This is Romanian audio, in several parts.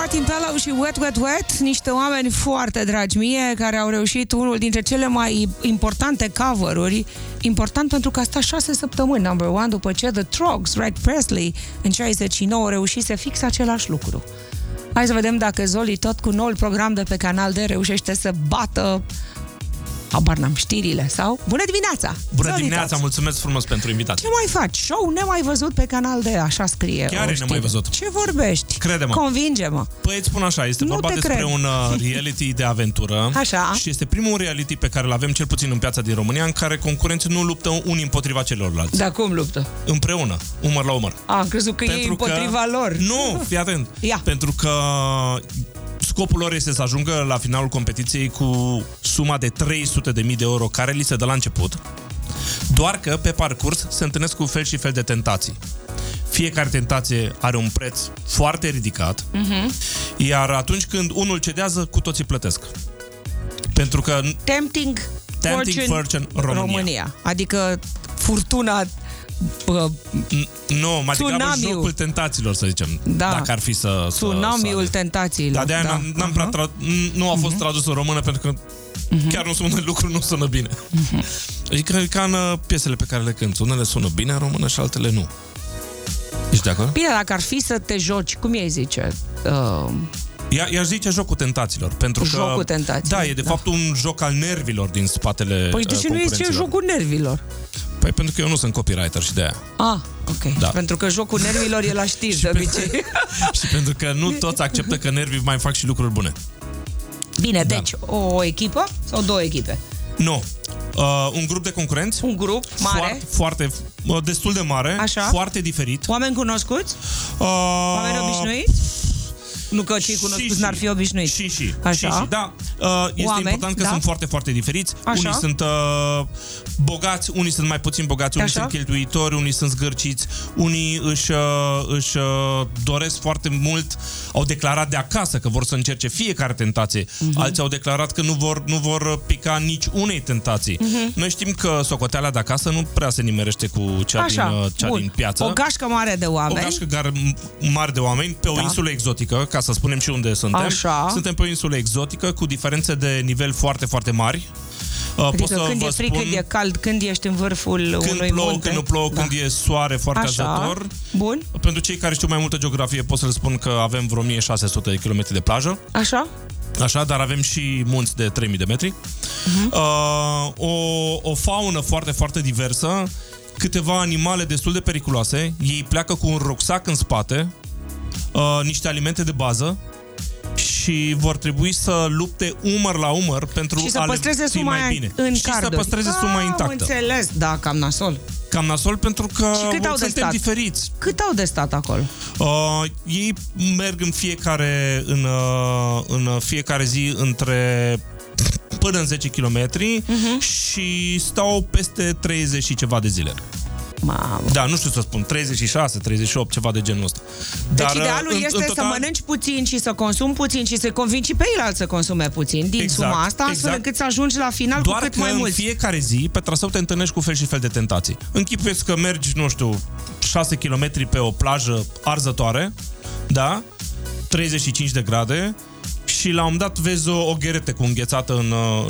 Martin Pellow și Wet, Wet, Wet, niște oameni foarte dragi mie, care au reușit unul dintre cele mai importante cover-uri, important pentru că a stat 6 săptămâni number one, după ce The Trogs, Rick Presley, în 69 reușise fix același lucru. Hai să vedem dacă Zoli, tot cu noul program de pe Canal D, reușește să bată habar n-am, știrile sau... Bună dimineața! Bună dimineața, mulțumesc frumos pentru invitație. Ce mai faci? Show nemai văzut pe Canal D, așa scrie. Chiar e nemai văzut. Ce vorbești? Crede-mă. Convinge-mă. Păi îți spun așa, este vorba despre un reality de aventură. Așa. Și este primul reality pe care îl avem cel puțin în piața din România, în care concurenții nu luptă unii împotriva celorlalți. Dar cum luptă? Împreună, umăr la umăr. Am crezut că e împotriva lor. Nu, fii atent. Ia. Pentru că scopul lor este să ajungă la finalul competiției cu suma de 300.000 de euro care li se dă la început, doar că pe parcurs se întâlnesc cu fel și fel de tentații. Fiecare tentație are un preț foarte ridicat, iar atunci când unul cedează, cu toții plătesc. Pentru că Tempting Fortune România. Adică furtuna... Nu, mai degrabă jocul tentațiilor, să zicem. Da. Dacă ar fi să Tsunamiul tentațiilor. Dar de-aia nu a fost tradus în română, pentru că chiar nu sunt lucruri, nu sună bine. Adică ca în piesele pe care le cânti. Unele sună bine în română și altele nu. Ești de acord? Bine, dacă ar fi să te joci, cum ei zice? I-aș zice jocul tentațiilor, pentru că... Jocul tentațiilor. Da, e de fapt un joc al nervilor din spatele Păi de ce nu e jocul nervilor? Păi pentru că eu nu sunt copywriter și de aia. Ah, ok. Da. Pentru că jocul nervilor e la știri de obicei. Și pentru că nu toți acceptă că nervii mai fac și lucruri bune. Bine, deci o echipă sau două echipe? Nu. Un grup de concurenți. Un grup mare. Destul de mare. Așa. Foarte diferit. Oameni cunoscuți? Oameni obișnuiți? Nu că cei cunoscuți n-ar fi obișnuiți. Și. Așa. Da. Este important că sunt foarte, foarte diferiți. Așa. Unii sunt bogați, unii sunt mai puțin bogați, unii sunt cheltuitori, unii sunt zgârciți, unii își doresc foarte mult, au declarat de acasă că vor să încerce fiecare tentație. Alții au declarat că nu vor pica nici unei tentații. Noi știm că socoteala de acasă nu prea se nimerește cu cea din piață. O gașcă mare de oameni. O gașcă mare de oameni pe o insulă exotică, ca să spunem și unde suntem. Așa. Suntem pe o insulă exotică cu diferențe de nivel foarte, foarte mari. Adică când e frig, când e cald, când ești în vârful unui munte. Când nu plouă, când e soare foarte arzător. Bun. Pentru cei care știu mai multă geografie, pot să le spun că avem vreo 1600 de kilometri de plajă. Așa, dar avem și munți de 3000 de metri. O faună foarte, foarte diversă, câteva animale destul de periculoase. Ei pleacă cu un rucsac în spate, niște alimente de bază și vor trebui să lupte umăr la umăr pentru și să a păstreze le fi suma mai bine. în și carduri. Să păstreze suma intactă. Înțeles, da, cam nasol. Cam nasol pentru că suntem diferiți. Cât au de stat acolo? Ei merg în fiecare zi până în 10 km și stau peste 30 și ceva de zile. Mamă. Da, nu știu să spun, 36, 38, ceva de genul ăsta. Deci idealul este să mănânci puțin și să consumi puțin și să convingi pe ceilalți să consume puțin din suma asta, astfel încât să ajungi la final cu cât mai mulți. Doar că în fiecare zi, pe traseu te întâlnești cu fel și fel de tentații. Închipuieți că mergi, nu știu, 6 km pe o plajă arzătoare, da? 35 de grade și la un moment dat vezi o gherete cu înghețată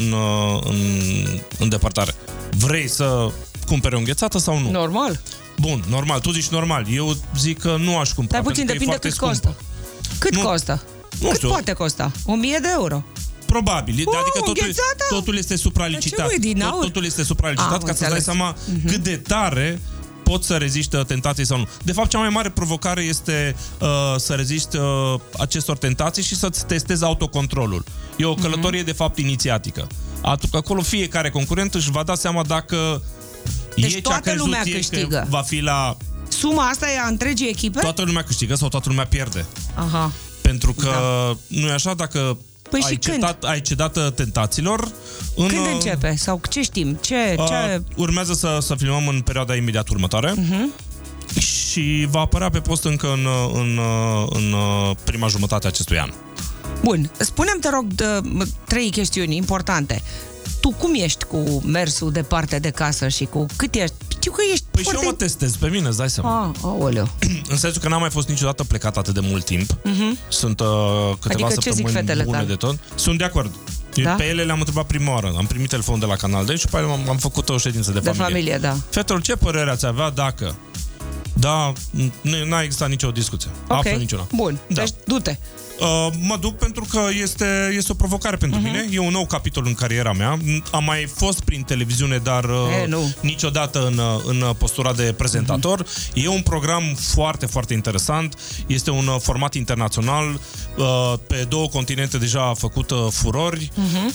în depărtare. Vrei să cumpere o înghețată sau nu? Normal. Bun, normal. Tu zici normal. Eu zic că nu aș cumpăra. Dar puțin, depinde cât costă. Cât costă? Nu știu. Poate costa? 1000 de euro. Probabil. Adică totul este supralicitat. Totul este supralicitat ca să-ți dai seama cât de tare pot să rezistă tentații sau nu. De fapt, cea mai mare provocare este să reziști acestor tentații și să-ți testezi autocontrolul. E o călătorie, de fapt, inițiatică. Acolo fiecare concurent își va da seama dacă deci toată lumea câștigă. Va fi la... Suma asta e a întregii echipe? Toată lumea câștigă sau toată lumea pierde. Aha. Pentru că nu e așa, dacă ai cedat tentațiilor... Când începe? Sau ce știm? Urmează să filmăm în perioada imediat următoare. Și va apărea pe post încă în prima jumătate a acestui an. Bun. Spune-mi, te rog, 3 chestiuni importante. Tu cum ești cu mersul departe de casă și cu cât ești știu că ești Păi și eu mă testez pe mine, îți dai seama. Aoleu. În sensul că n-am mai fost niciodată plecat atât de mult timp. Sunt câteva săptămâni bune de tot. Sunt de acord. Da? Pe ele le-am întrebat prima oară. Am primit telefon de la Canal D și pe ele am făcut o ședință de familie. Da. Fetelor, ce părere ați avea dacă... Da, n-a existat nicio discuție. Absolut niciuna. Bun, deci du-te. Mă duc pentru că este o provocare pentru mine. E un nou capitol în cariera mea. Am mai fost prin televiziune, dar niciodată în postura de prezentator. E un program foarte, foarte interesant. Este un format internațional. Pe 2 continente deja a făcut furori.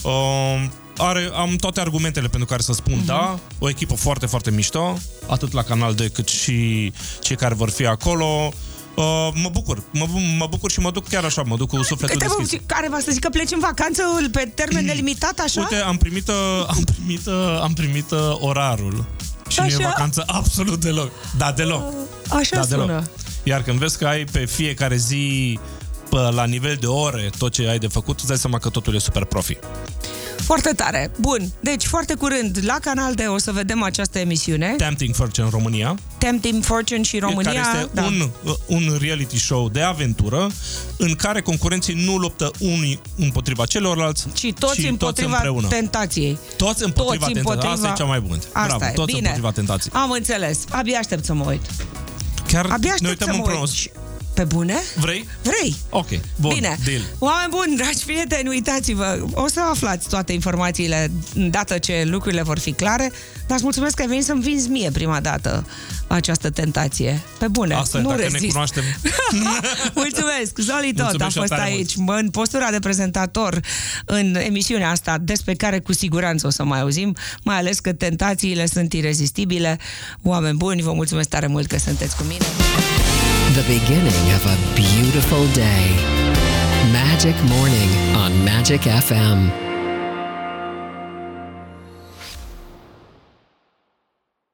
Am toate argumentele pentru care să spun da. O echipă foarte, foarte mișto, atât la Canal D cât și cei care vor fi acolo. Mă bucur și mă duc chiar așa, mă duc cu sufletul deschis. Care va să zic că pleci în vacanță pe termen nelimitat, așa? Uite, am primit orarul și nu e vacanță absolut deloc. Da, deloc. Așa sună. Deloc. Iar când vezi că ai pe fiecare zi la nivel de ore tot ce ai de făcut, îți dai seama că totul e super profi. Foarte tare. Bun. Deci, foarte curând, la Canal D o să vedem această emisiune. Tempting Fortune România. Tempting Fortune și România. Care este un reality show de aventură în care concurenții nu luptă unii împotriva celorlalți, ci toți împotriva tentației. Toți împotriva tentației. Asta e cea mai bună. Bravo, toți împotriva tentației. Am înțeles. Abia aștept să mă uit. Chiar ne uităm împreună. Pe bune? Vrei? Ok, bun, bine. Deal. Oameni buni, dragi prieteni, uitați-vă, o să aflați toate informațiile dată ce lucrurile vor fi clare, dar îți mulțumesc că ai venit să-mi vinzi mie prima dată această tentație. Pe bune, asta nu dacă rezist. Ne cunoaștem. Mulțumesc, Zoli Tot a fost aici, în postura de prezentator în emisiunea asta, despre care cu siguranță o să mai auzim, mai ales că tentațiile sunt irezistibile. Oameni buni, vă mulțumesc tare mult că sunteți cu mine. The beginning of a beautiful day. Magic Morning on Magic FM.